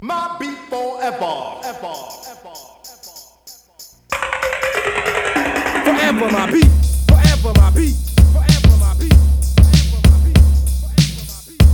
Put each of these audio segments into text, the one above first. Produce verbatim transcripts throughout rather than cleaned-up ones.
My beat forever, ever, ever, forever my beat, forever my beat, forever my beat, forever my beat, forever my beat.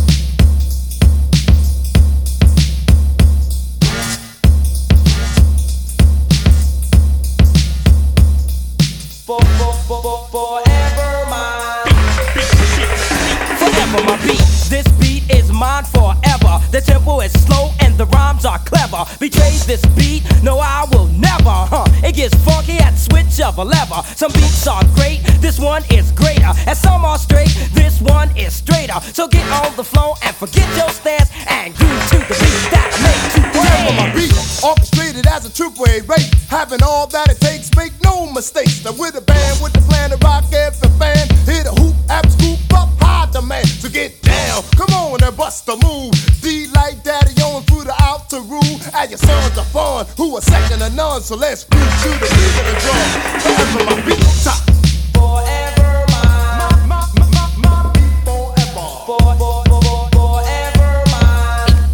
For, for, for, for, forever mine. Forever my beat. This beat is mine forever. The tempo is slow and the rhymes are clever. Betrays this beat, no I will never, huh? It gets funky at the switch of a lever. Some beats are great, this one is greater. And some are straight, this one is straighter. So get on the floor and forget your stance and groove to the beat that made you forever my dance. beat, orchestrated as a triple A rate. Having all that it takes, make no mistakes. Now with a band, with the plan to rock every fan. Hit a hoop, app, scoop up, high demand. So get down, come on and bust a move. D like daddy on through the outer rule. And your sons are fun, who are second to none. So let's groove to the beat of the drum. Forever my beat, top. Forever mine. My, my, my, my beat forever. For, for, for, forever mine.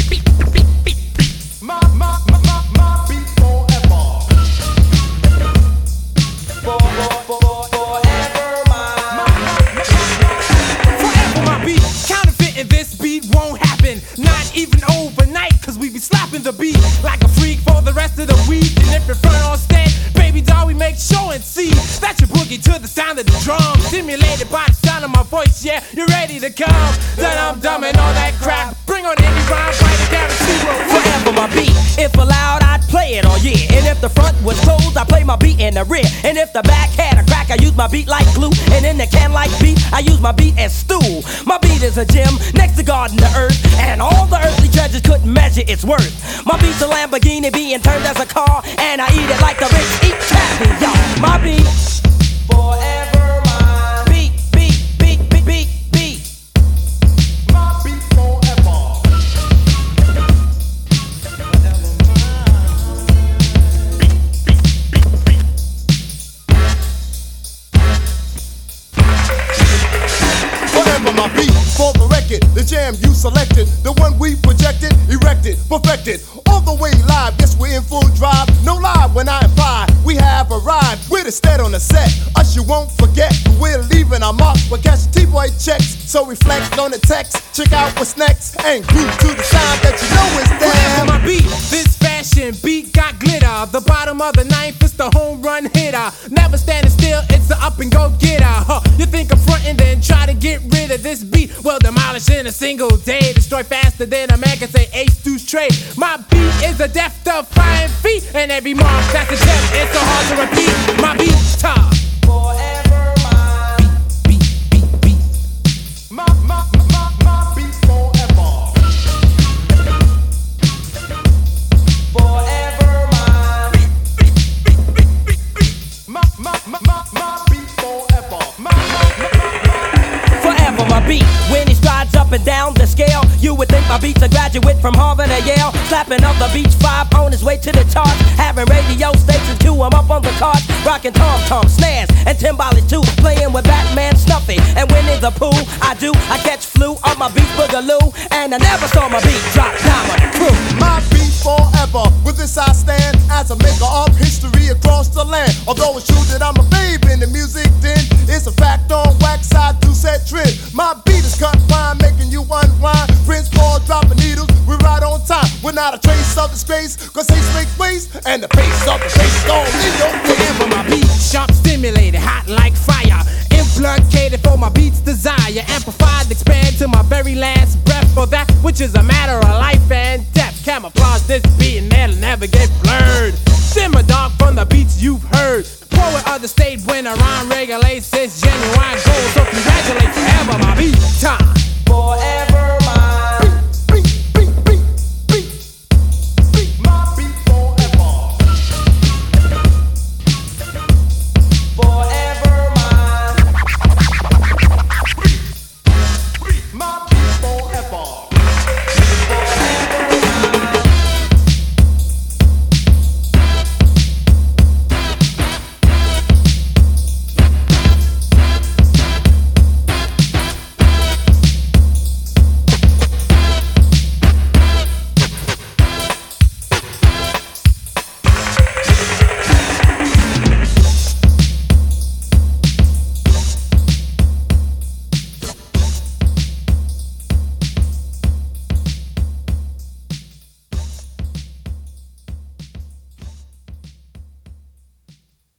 My, my, my, my, my beat forever. For, for, for, forever mine. Forever my beat, counterfeiting this beat won't happen. Not even overnight, cause we be slapping the beat like a freak for the rest of the week. And if you're front on stage, baby doll, we make show and see that you boogie to the sound of the drum. Stimulated by the sound of my voice, yeah, you're ready to come. Then I'm dumb and all that crap. Bring on any rhyme, fight a guarantee we'll win. Forever my beat. If allowed, I'd play it all year. And if the front was closed, I play my beat in the rear. And if the back had a crack, I use my beat like glue. And in the can like beat, I use my beat as stool. My beat is a gem next to God and the earth, and all the earthly treasures couldn't measure its worth. My beat's a Lamborghini being turned as a car, and I eat it like the rich eat caviar. My beat forever mine. Beat, beat, beat, beat, beat, beat. My beat forever. Forever my beat, for the record, the jam you selected, the one we projected, erected, perfected, all the way live. Yes, we're in full drive. No lie when I imply we have arrived. We're the stead on the set. Us you won't forget. We're leaving our marks, but catch T-boy checks. So reflect on the text. Check out what's next and groove to the sound that you know is Forever there. my beat, this fashion beat got glitter. The bottom of the ninth is the home run hitter. Never standing still, it's a up and go getter. Huh. You think I'm frontin', then try to get rid of this beat. Well, demolish in a single day. Destroy faster than a man can say ace deuce trade. My beat is a death defying feat, and every mark that's a gem, it's so hard to repeat. My beat top. Forever mine. Beat, beat, beat, beat. My, my, my, my beat forever. Forever mine. My, my, my, my, my beat forever. My, my, my, my. Forever my beat. When he strides up and down the scale, you would think my beat's a graduate from Harvard or Yale. Slapping up the Beach Five on his way to the charts, having radio stations to him up on the cards, rocking tom-tom snares and timbales too, playing with Batman Snuffy and winning the pool. I do, I catch flu on my beat boogaloo, and I never saw my beat drop down on the crew. My beat forever. With this I stand as a maker of history across the land. Although it's true that I'm a babe in the music, then it's a fact on wax I do set trend. My beat is cut fine, making you unwind. Prince Paul dropping needles, we're right on time. We're not a trace of disgrace, cause haste make waste, and the pace of the bass gon' leave your face. Forever my beat, sharp stimulated, hot like fire. Implicated for my beat's desire. Amplified, expand to my very last breath. For that which is a matter of life and death. Camouflage this beat and it'll never get blurred. Simmer dark from the beats you've heard. Poet of the state when a rhyme regulates its genuine.